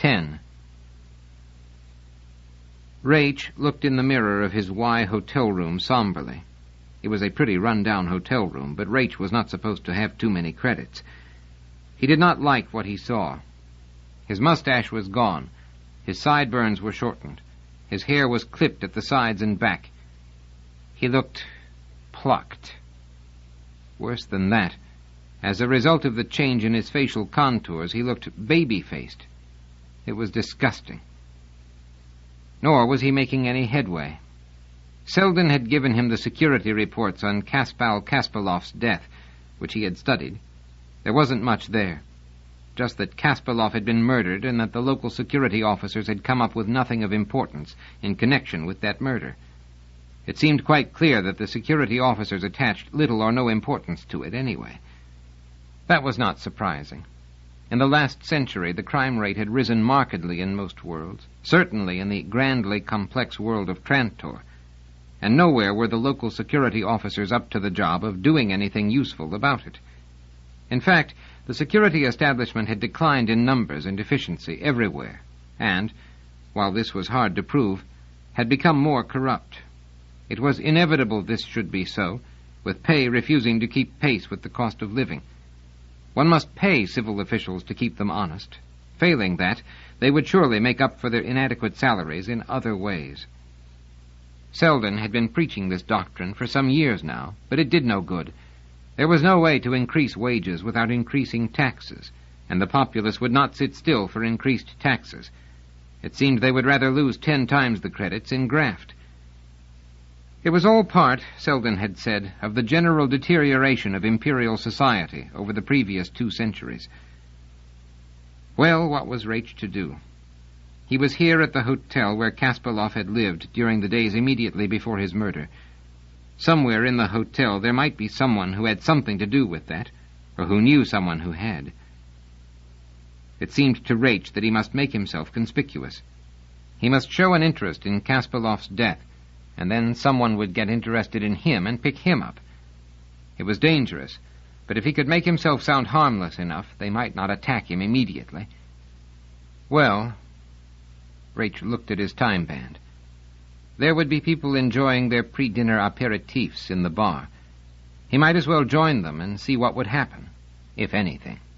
10. Raich looked in the mirror of his Y hotel room somberly. It was a pretty run-down hotel room, but Raich was not supposed to have too many credits. He did not like what he saw. His mustache was gone. His sideburns were shortened. His hair was clipped at the sides and back. He looked plucked. Worse than that, as a result of the change in his facial contours, he looked baby-faced. It was disgusting. Nor was he making any headway. Selden had given him the security reports on Kaspal Kaspalov's death, which he had studied. There wasn't much there. Just that Kaspalov had been murdered and that the local security officers had come up with nothing of importance in connection with that murder. It seemed quite clear that the security officers attached little or no importance to it anyway. That was not surprising. In the last century, the crime rate had risen markedly in most worlds, certainly in the grandly complex world of Trantor, and nowhere were the local security officers up to the job of doing anything useful about it. In fact, the security establishment had declined in numbers and efficiency everywhere, and, while this was hard to prove, had become more corrupt. It was inevitable this should be so, with pay refusing to keep pace with the cost of living. One must pay civil officials to keep them honest. Failing that, they would surely make up for their inadequate salaries in other ways. Selden had been preaching this doctrine for some years now, but it did no good. There was no way to increase wages without increasing taxes, and the populace would not sit still for increased taxes. It seemed they would rather lose 10 times the credits in graft. It was all part, Selden had said, of the general deterioration of imperial society over the previous 2 centuries. Well, what was Raich to do? He was here at the hotel where Kaspalov had lived during the days immediately before his murder. Somewhere in the hotel there might be someone who had something to do with that, or who knew someone who had. It seemed to Raich that he must make himself conspicuous. He must show an interest in Kaspalov's death, and then someone would get interested in him and pick him up. It was dangerous, but if he could make himself sound harmless enough, they might not attack him immediately. Well, Raich looked at his time band. There would be people enjoying their pre-dinner aperitifs in the bar. He might as well join them and see what would happen, if anything.